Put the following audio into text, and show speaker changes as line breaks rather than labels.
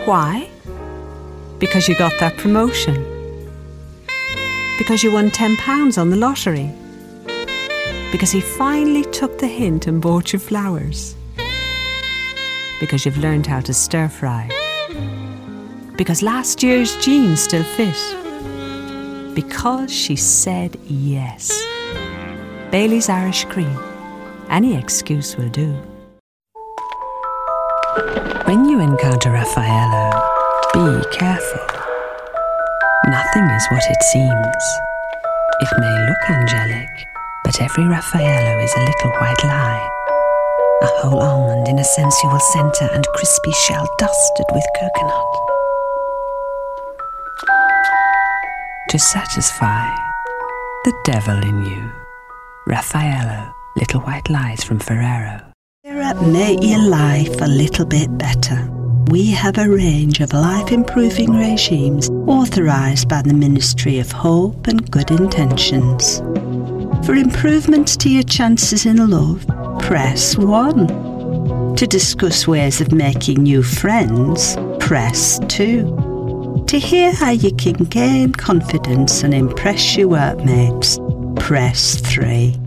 Why? Because you got that promotion. Because you won £10 on the lottery. Because he finally took the hint and bought you flowers. Because you've learned how to stir fry. Because last year's jeans still fit. Because she said yes. Bailey's Irish Cream. Any excuse will do. When you encounter Raffaello, be careful. Nothing is what it seems. It may look angelic, but every Raffaello is a little white lie. A whole almond in a sensual centre and crispy shell dusted with coconut. To satisfy the devil in you. Raffaello, Little White Lies from Ferrero.
Here at Make Your Life a Little Bit Better, we have a range of life-improving regimes authorised by the Ministry of Hope and Good Intentions. For improvements to your chances in love, press 1. To discuss ways of making new friends, press 2. To hear how you can gain confidence and impress your workmates, press 3.